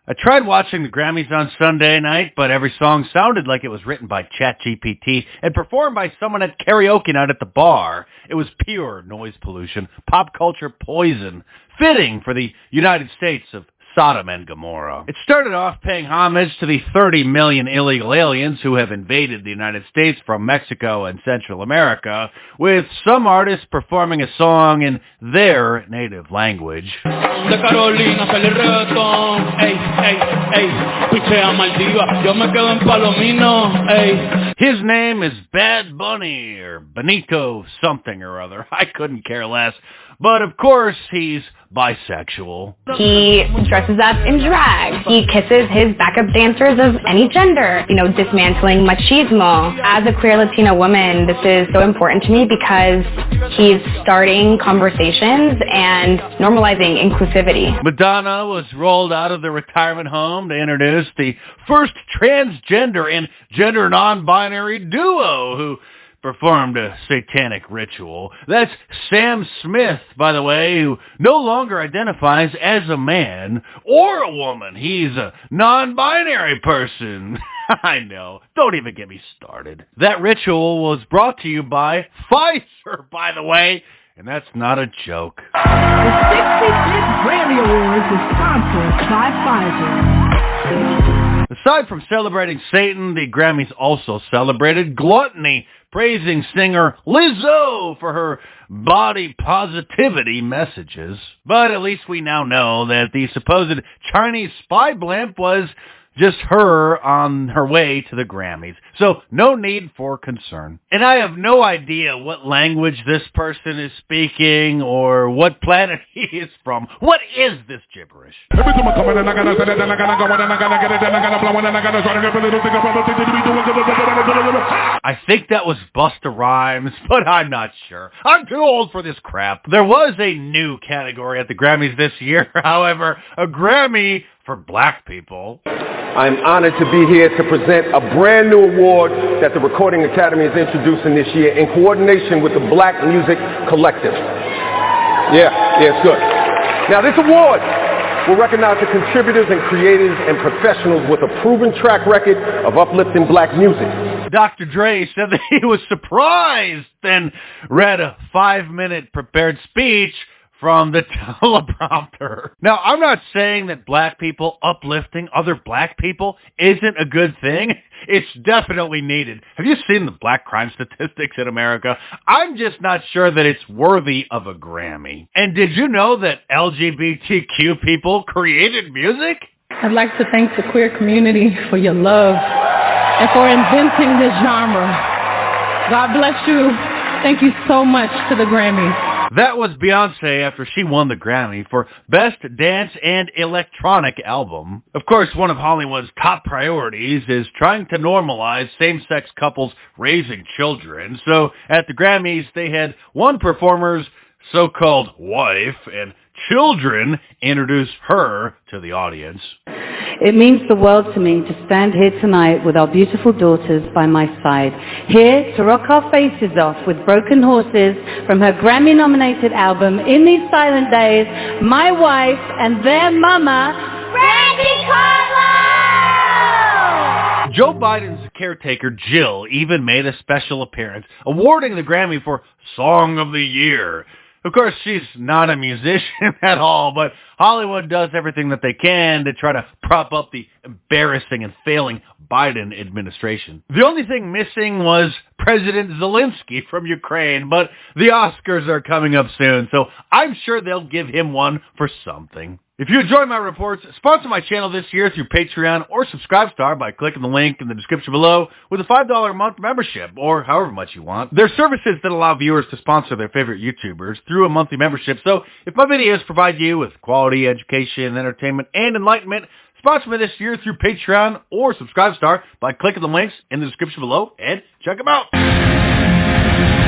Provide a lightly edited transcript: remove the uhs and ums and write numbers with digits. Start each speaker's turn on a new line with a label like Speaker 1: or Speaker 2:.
Speaker 1: I tried watching the Grammys on Sunday night, but every song sounded like it was written by ChatGPT and performed by someone at karaoke night at the bar. It was pure noise pollution, pop culture poison, fitting for the United States of Sodom and Gomorrah. It started off paying homage to the 30 million illegal aliens who have invaded the United States from Mexico and Central America, with some artists performing a song in their native language.
Speaker 2: De Carolina sale reggaetón, ey, ey, ey, pichea Maldiva, yo me quedo en Palomino, ey.
Speaker 1: His name is Bad Bunny, or Benito something or other. I couldn't care less. But of course, he's bisexual.
Speaker 3: He dresses up in drag. He kisses his backup dancers of any gender, dismantling machismo. As a queer Latina woman, this is so important to me because he's starting conversations and normalizing inclusivity.
Speaker 1: Madonna was rolled out of the retirement home to introduce the first transgender and gender non-binary duo who performed a satanic ritual. That's Sam Smith, by the way, who no longer identifies as a man or a woman. He's a non-binary person. I know. Don't even get me started. That ritual was brought to you by Pfizer, by the way, and that's not a joke.
Speaker 4: The 65th Grammy Awards is sponsored by Pfizer.
Speaker 1: Aside from celebrating Satan, the Grammys also celebrated gluttony, praising singer Lizzo for her body positivity messages. But at least we now know that the supposed Chinese spy blimp was just her on her way to the Grammys. So no need for concern. And I have no idea what language this person is speaking or what planet he is from. What is this gibberish? I think that was Busta Rhymes, but I'm not sure. I'm too old for this crap. There was a new category at the Grammys this year, however, a Grammy for black people.
Speaker 5: I'm honored to be here to present a brand new award that the Recording Academy is introducing this year in coordination with the Black Music Collective. Yeah, it's good. Now, this award will recognize the contributors and creators and professionals with a proven track record of uplifting black music.
Speaker 1: Dr. Dre said that he was surprised and read a 5-minute prepared speech from the teleprompter. Now, I'm not saying that black people uplifting other black people isn't a good thing. It's definitely needed. Have you seen the black crime statistics in America? I'm just not sure that it's worthy of a Grammy. And did you know that LGBTQ people created music?
Speaker 6: I'd like to thank the queer community for your love and for inventing this genre. God bless you. Thank you so much to the Grammys.
Speaker 1: That was Beyonce after she won the Grammy for Best Dance and Electronic Album. Of course, one of Hollywood's top priorities is trying to normalize same-sex couples raising children. So at the Grammys, they had one performer's so-called wife and children introduce her to the audience.
Speaker 7: It means the world to me to stand here tonight with our beautiful daughters by my side, here to rock our faces off with Broken Horses from her Grammy-nominated album, In These Silent Days, my wife and their mama, Brandy Carlo!
Speaker 1: Joe Biden's caretaker, Jill, even made a special appearance, awarding the Grammy for Song of the Year. Of course, she's not a musician at all, but Hollywood does everything that they can to try to prop up the embarrassing and failing Biden administration. The only thing missing was President Zelensky from Ukraine, but the Oscars are coming up soon, so I'm sure they'll give him one for something. If you enjoy my reports, sponsor my channel this year through Patreon or Subscribestar by clicking the link in the description below with a $5 a month membership, or however much you want. There are services that allow viewers to sponsor their favorite YouTubers through a monthly membership, so if my videos provide you with quality education, entertainment, and enlightenment, sponsor me this year through Patreon or Subscribestar by clicking the links in the description below and check them out.